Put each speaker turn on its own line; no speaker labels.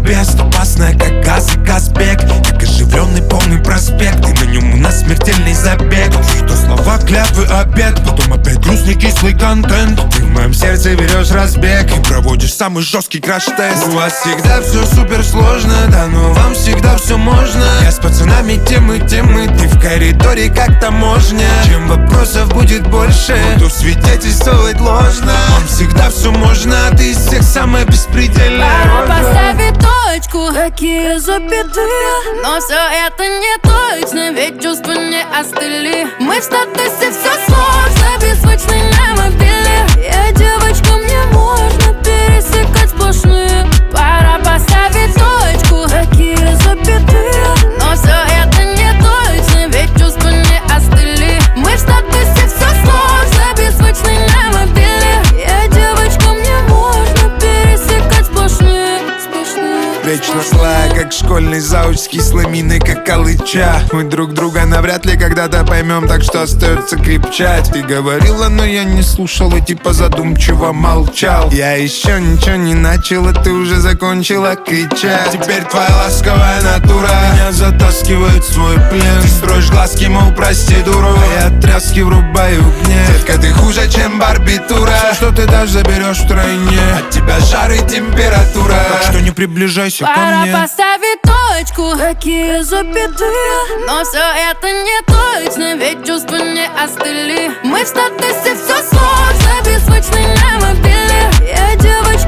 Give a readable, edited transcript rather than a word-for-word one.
бест, опасная, как газ и Казбек. Как оживленный полный проспект, и на нем у нас смертельный забег. Что слова, клятвы, обед, потом опять грустный кислый контент. Ты в моем сердце берешь разбег и проводишь самый жесткий краш-тест. У вас всегда все супер сложно, да, но вам всегда все можно. Я с пацанами темы, ты в коридоре как таможня. Чем вопросов будет больше, буду свидетельствовать ложно. Вам всегда все можно, а ты из всех самая беспредельная.
Пора поставить точку, какие запятые. Но все это не точно, ведь чувства не остыли. Мы в статусе все сложно, беззвучный на мобиле. Я девочка, мне можно пересекать сплошные. Пора поставить точку, какие запятые. Но все это не точно, ведь чувства не остыли. Мы в статусе все сложно, беззвучный на мобиле. Я девочка, мне можно пересекать сплошные.
Вечно злая, как школьный зауч, с кислой миной, как алыча. Мы друг друга навряд ли когда-то поймем, так что остается крепчать. Ты говорила, но я не слушал и типа задумчиво молчал. Я еще ничего не начал, а ты уже закончила кричать. Теперь твоя ласковая натура меня затаскивает в свой плен. Ты строишь глазки, мол, прости, дуру, а я тряски врубаю гнев. Детка, ты хуже, чем барбитура. Все, что ты дашь, заберешь втройне. От тебя жар и температура, так что не приближайся ко мне.
Пора поставить точку, какие запятые. Но все это не точно, ведь чувства не остыли. Мы в статусе все сложно, беззвучный на мобиле. Я девочка,